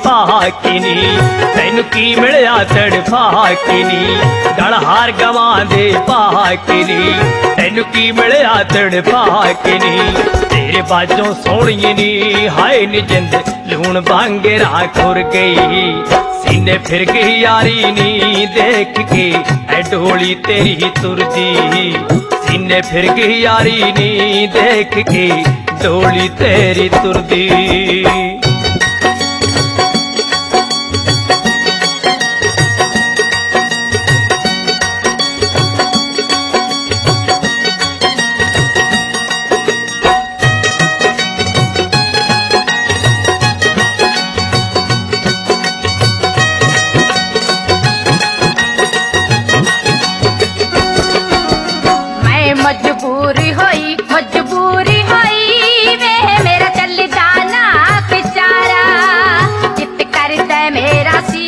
पाके नी तैनू की मिलिया तड़फा के नी गल हार गवां दे पाके नी तैनू की मिलिया तड़फा के नी तेरे बाजों सोहणिए नी हाय नी जिंद लूण बांगेरा खुर गई सीने फिर गई यारी नी देख के ऐ डोली तेरी तुरदी सीने फिर गई यारी नी देख के डोली तेरी तुरदी। मजबूरी होई वे मेरा चल जाना बेचारा चित करदा मेरा सी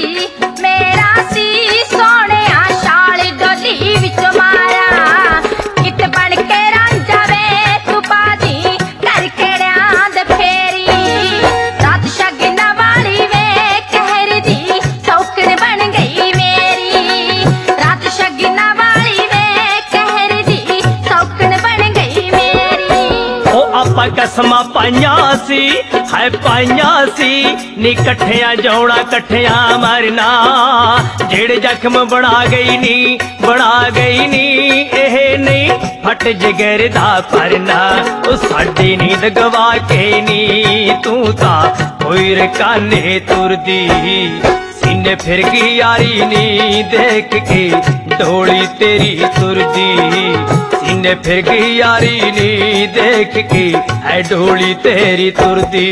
सोने शाल डोली विच मारा कित बन के रांझा वे तू बाजी करके ड्यांद फेरी रात शगना वाली वे कहर दी सौकन बन गई मेरी रात शगना वाली वे कहर दी सौकन बन गई आपां कसमां पाइयां सी है पाइयां सी नी कट्ठियां जाउणा कट्ठियां मरना जेड़े जख्म बना गई नी एह नहीं फट जिगर दा भरना ओ साडी नींद गवा के नी तू तां कोई रकाने तुरदी सीने फिर गई यारी नी देख के डोली तेरी तुरदी सीने फिर गई यारी नी देख के ऐ डोली तेरी तुरदी।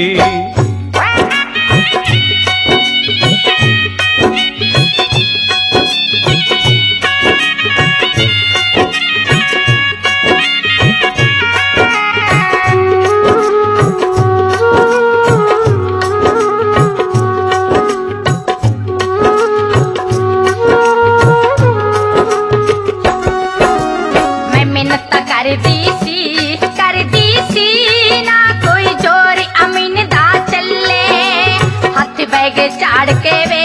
करदी सी ना कोई जोर अमीन दा चले हाथ बैग चाड़ के वे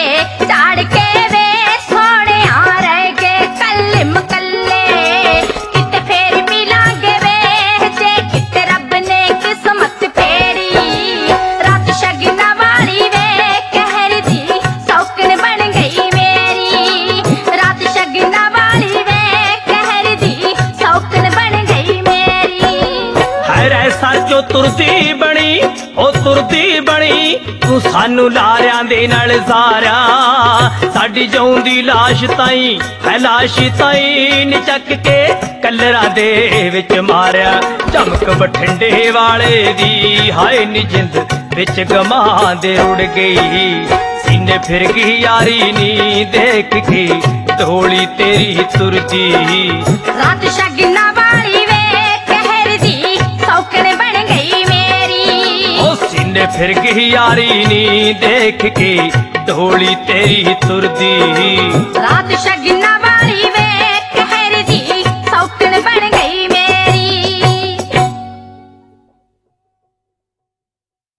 सोने आ रह गए कल्ले मकल्ले कित फेर मिलांगे वे जे कित रब ने किस्मत फेरी रात शगना वाली वे कहर दी सौकन बन गई मेरी रात शगना वाली वे कहर दी सौकन बन गई ऐसा जो तुरदी बनी तू सानू लारियां दे नाल सारा साडी जाऊंदी लाश ताई नी चक के कलरा दे विच मारिया चमक बठिंडे वाले दी हाय नी जिंद विच गमा दे उड़ गई सीने फिर गई यारी नी देख के डोली तेरी तुरदी रात शगना वाली वे कहर दी सौकन बन गई मेरी ओ सीने फिर गई यारी नी देख के डोली तेरी तुरदी रात शगना